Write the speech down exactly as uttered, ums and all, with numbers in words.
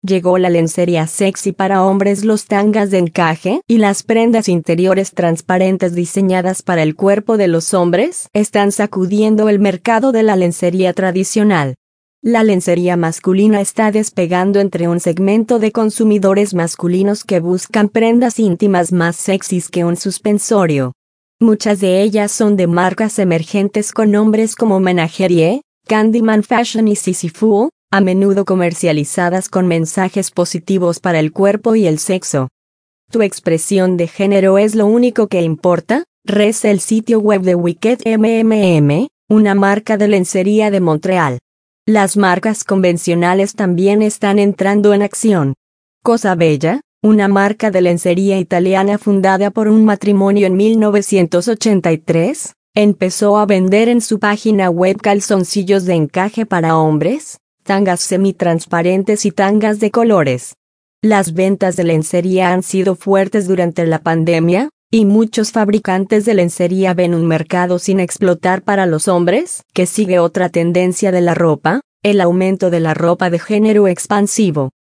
Llegó la lencería sexy para hombres, los tangas de encaje y las prendas interiores transparentes diseñadas para el cuerpo de los hombres están sacudiendo el mercado de la lencería tradicional. La lencería masculina está despegando entre un segmento de consumidores masculinos que buscan prendas íntimas más sexys que un suspensorio. Muchas de ellas son de marcas emergentes con nombres como Menagerie, Candyman Fashion y Sisyphus, a menudo comercializadas con mensajes positivos para el cuerpo y el sexo. ¿Tu expresión de género es lo único que importa?, reza el sitio web de Wicked M M M, una marca de lencería de Montreal. Las marcas convencionales también están entrando en acción. Cosa Bella, una marca de lencería italiana fundada por un matrimonio en mil novecientos ochenta y tres, empezó a vender en su página web calzoncillos de encaje para hombres, tangas semitransparentes y tangas de colores. Las ventas de lencería han sido fuertes durante la pandemia, y muchos fabricantes de lencería ven un mercado sin explotar para los hombres, que sigue otra tendencia de la ropa, el aumento de la ropa de género expansivo.